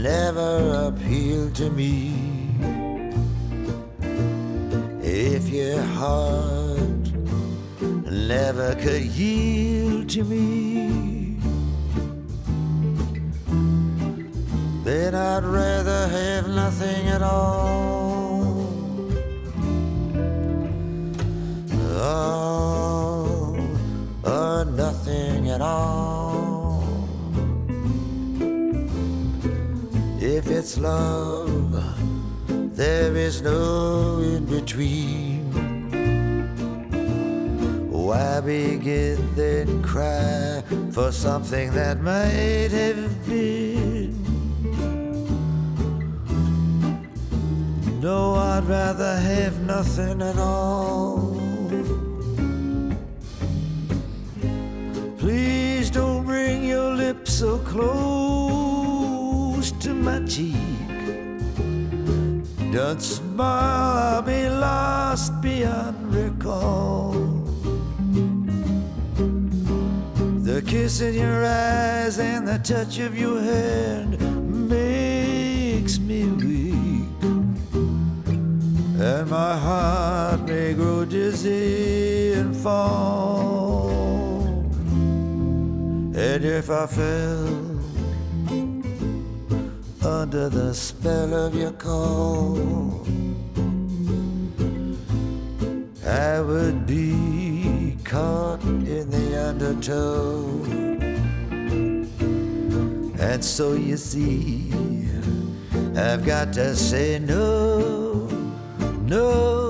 never appealed to me. If your heart never could yield to me, then I'd rather have nothing at all. Oh, or nothing at all. If it's love, there is no in between. Why begin then cry for something that might have been? No, I'd rather have nothing at all. Please don't bring your lips so close to my cheek. Don't smile, I'll be lost beyond recall. The kiss in your eyes and the touch of your hand makes me weak, and my heart may grow dizzy and fall. And if I fell under the spell of your call, I would be caught in the undertow. And so you see, I've got to say no, no,